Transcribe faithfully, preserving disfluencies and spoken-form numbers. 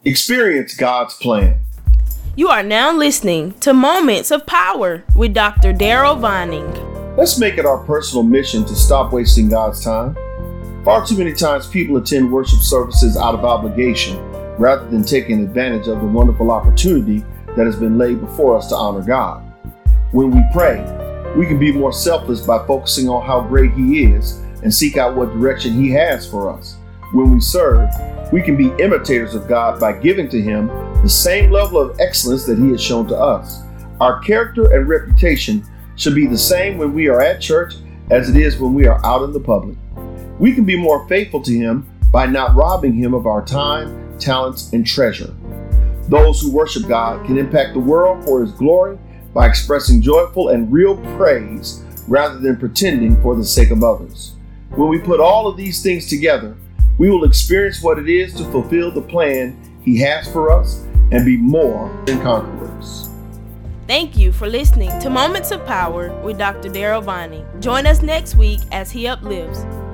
Experience God's plan. You are now listening to Moments of Power with Doctor Daryl Vining. Let's make it our personal mission to stop wasting God's time. Far too many times people attend worship services out of obligation rather than taking advantage of the wonderful opportunity that has been laid before us to honor God. When we pray, we can be more selfless by focusing on how great He is and seek out what direction He has for us. When we serve, we can be imitators of God by giving to Him the same level of excellence that He has shown to us. Our character and reputation should be the same when we are at church as it is when we are out in the public. We can be more faithful to Him by not robbing Him of our time, talents, and treasure. Those who worship God can impact the world for His glory by expressing joyful and real praise rather than pretending for the sake of others. When we put all of these things together, we will experience what it is to fulfill the plan He has for us and be more than conquerors. Thank you for listening to Moments of Power with Doctor Daryl Vining. Join us next week as he uplifts